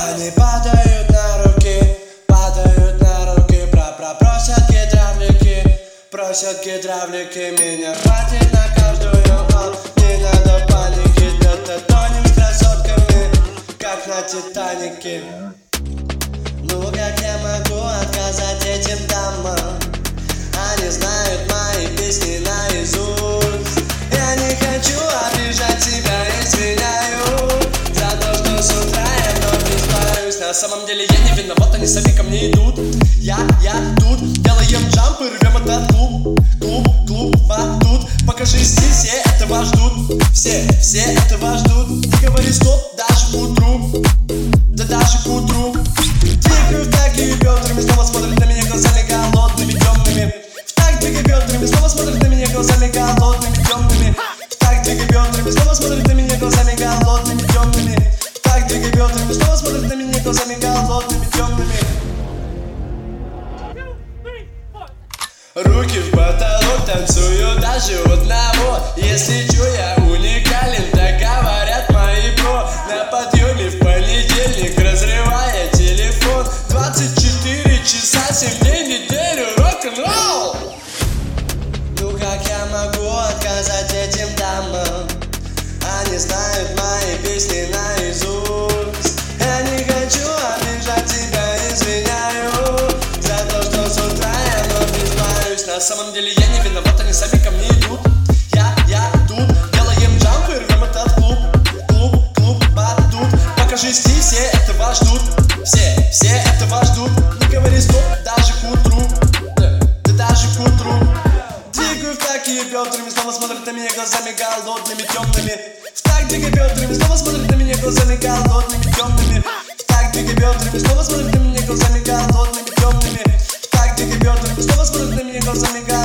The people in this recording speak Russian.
Они падают на руки, просят гидравлики. Меня хватит на каждую, не надо паники. Да тонем с красотками, как на Титанике. Ну как я могу отказать этим дамам? Они знают мои песни наизусть. Я не хочу обижать тебя, извиняюсь за то, что с утра я вновь не спаюсь. На самом деле я не виноват, они сами ко мне идут. Я тут, делаем джамп и рвем этот клуб, батут. Покажи стиль, все этого ждут. Все этого ждут. Не говори стоп, даже к утру. Да даже к утру. Двигаю в такие бедрами, снова смотрят на меня глазами голодными, темными. В так двигай бедрами, снова смотрят на меня глазами голодными, темными. В так двигай бедрами, снова смотрят на меня глазами голодными, темными. В так двигай бедрами, снова смотрят на меня глазами голодными, темными. Руки в потолок, танцую даже у одного. Если чё, я уникален, так говорят мои бро. На подъеме в понедельник, разрывая телефон. 24 часа, 7 дней в неделю, рок-н-ролл. Ну как я могу отказать этим дамам? Они знают мои песни наизусть. Я не хочу обижать тебя, извиняюсь за то, что с утра я вновь не спаюсь. На самом деле я не виноват, они сами ко мне идут. Я тут, делаем джамп и рвем этот клуб, батут. Покажи стиль, все этого ждут. Все этого ждут. Не говори стоп, даже к утру. Да даже к утру. Двигаю в такие бедрами, снова смотрят на меня глазами голодными, темными. В так двигай бедрами, снова смотрят на меня глазами голодными, темными. В так двигай бедрами, снова смотрят на меня глазами голодными, темными. В так двигай бедрами, снова смотрят на меня глазами голодными.